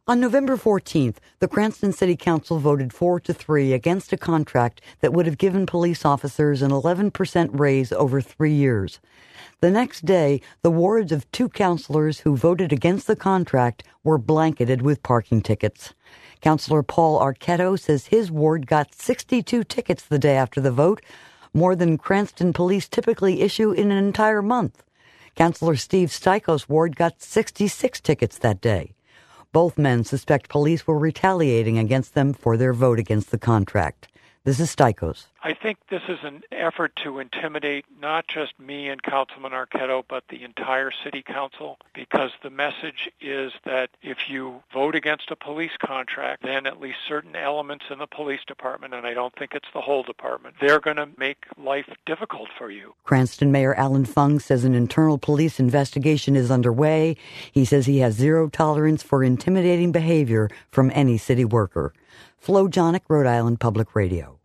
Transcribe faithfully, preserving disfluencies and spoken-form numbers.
On November fourteenth, the Cranston City Council voted four to three against a contract that would have given police officers an eleven percent raise over three years. The next day, the wards of two councilors who voted against the contract were blanketed with parking tickets. Councilor Paul Arquetto says his ward got sixty-two tickets the day after the vote, more than Cranston police typically issue in an entire month. Councilor Steve Stikos' ward got sixty-six tickets that day. Both men suspect police were retaliating against them for their vote against the contract. This is Stikos. I think this is an effort to intimidate not just me and Councilman Arquetto, but the entire city council, because the message is that if you vote against a police contract, then at least certain elements in the police department, and I don't think it's the whole department, they're going to make life difficult for you. Cranston Mayor Alan Fung says an internal police investigation is underway. He says he has zero tolerance for intimidating behavior from any city worker. Flo Jonick, Rhode Island Public Radio.